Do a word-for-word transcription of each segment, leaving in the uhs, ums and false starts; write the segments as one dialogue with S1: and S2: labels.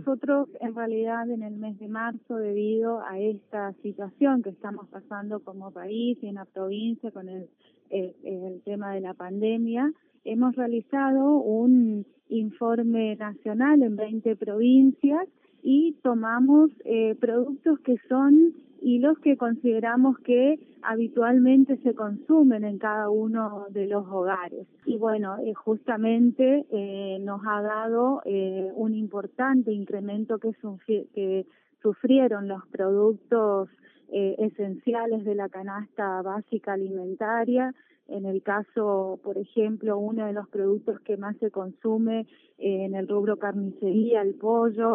S1: nosotros en realidad en el mes de marzo, debido a esta situación que estamos pasando como país y en la provincia con el, el, el tema de la pandemia, hemos realizado un informe nacional en veinte provincias y tomamos eh, productos que son y los que consideramos que habitualmente se consumen en cada uno de los hogares. Y bueno, eh, justamente eh, nos ha dado eh, un importante incremento que, sufri que sufrieron los productos eh, esenciales de la canasta básica alimentaria. En el caso, por ejemplo, uno de los productos que más se consume eh, en el rubro carnicería, el pollo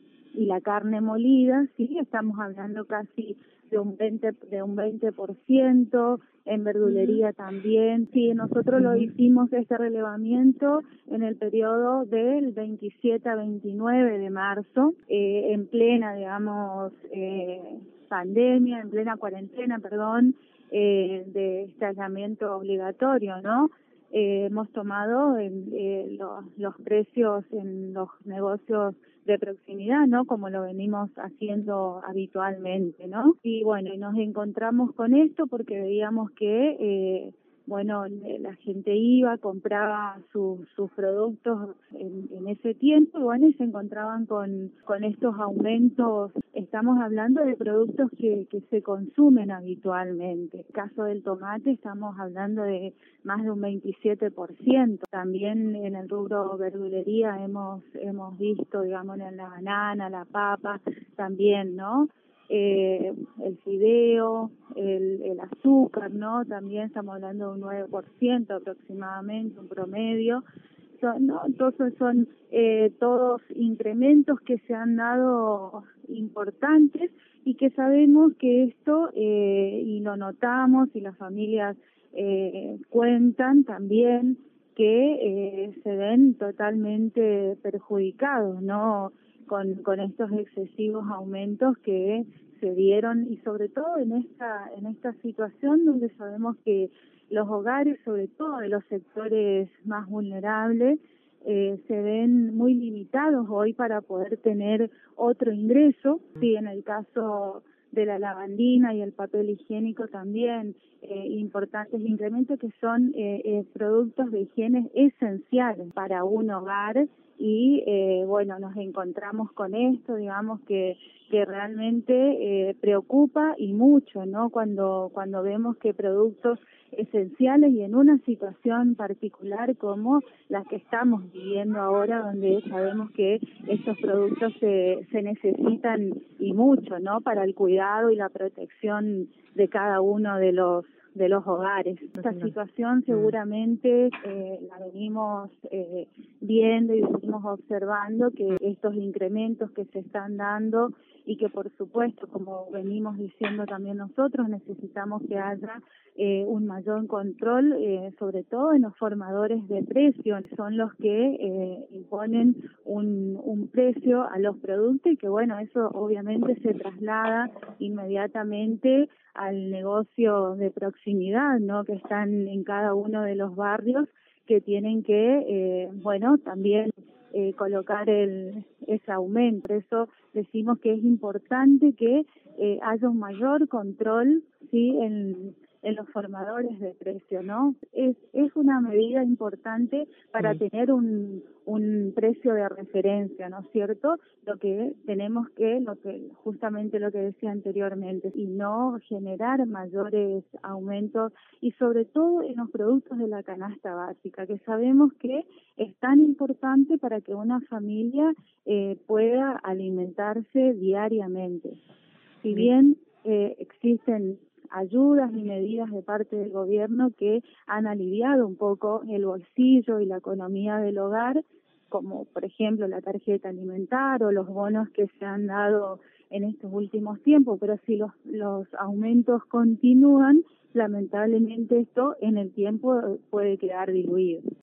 S1: y la carne molida, sí, estamos hablando casi de un veinte de un veinte por ciento, en verdulería uh-huh. también. Sí, nosotros uh-huh. lo hicimos este relevamiento en el periodo del veintisiete a veintinueve de marzo, eh, en plena, digamos, eh, pandemia, en plena cuarentena, perdón, eh, de este aislamiento obligatorio, ¿no? Eh, hemos tomado en, eh, los, los precios en los negocios de proximidad, ¿no? Como lo venimos haciendo habitualmente, ¿no? Y bueno, y nos encontramos con esto porque veíamos que, eh, bueno, la gente iba, compraba sus sus productos en, en ese tiempo, y bueno, y se encontraban con, con estos aumentos. Estamos hablando de productos que, que se consumen habitualmente. En el caso del tomate estamos hablando de más de un veintisiete por ciento. También en el rubro verdulería hemos hemos visto, digamos, en la banana, la papa, también, ¿no? Eh, el fideo, el, el azúcar, ¿no? También estamos hablando de un nueve por ciento aproximadamente, un promedio. Son, ¿no? Entonces son eh, todos incrementos que se han dado importantes y que sabemos que esto, eh, y lo notamos y las familias eh, cuentan también, que eh, se ven totalmente perjudicados, ¿no? Con, con estos excesivos aumentos que se dieron, y sobre todo en esta en esta situación donde sabemos que los hogares, sobre todo de los sectores más vulnerables, eh, se ven muy limitados hoy para poder tener otro ingreso. Sí, en el caso de la lavandina y el papel higiénico también, eh, importantes incrementos que son eh, eh, productos de higiene esenciales para un hogar. Y eh, bueno, nos encontramos con esto, digamos, que que realmente eh, preocupa y mucho, ¿no? Cuando cuando vemos que productos esenciales y en una situación particular como la que estamos viviendo ahora, donde sabemos que estos productos se, se necesitan y mucho, ¿no? Para el cuidado y la protección de cada uno de los de los hogares. Esta situación seguramente eh, la venimos eh, viendo y venimos observando, que estos incrementos que se están dando y que por supuesto, como venimos diciendo también nosotros, necesitamos que haya eh, un mayor control, eh, sobre todo en los formadores de precios, son los que eh, imponen un, un precio a los productos, y que bueno, eso obviamente se traslada inmediatamente al negocio de proximidad, ¿no? Que están en cada uno de los barrios, que tienen que, eh, bueno, también eh, colocar el ese aumento. Por eso decimos que es importante que eh, haya un mayor control, sí, en en los formadores de precio, ¿no? Es es una medida importante para sí. tener un un precio de referencia, ¿no es cierto? Lo que tenemos que, lo que justamente lo que decía anteriormente, y no generar mayores aumentos, y sobre todo en los productos de la canasta básica, que sabemos que es tan importante para que una familia eh, pueda alimentarse diariamente. Si bien eh, existen ayudas y medidas de parte del gobierno que han aliviado un poco el bolsillo y la economía del hogar, como por ejemplo la tarjeta alimentar o los bonos que se han dado en estos últimos tiempos, pero si los, los aumentos continúan, lamentablemente esto en el tiempo puede quedar diluido.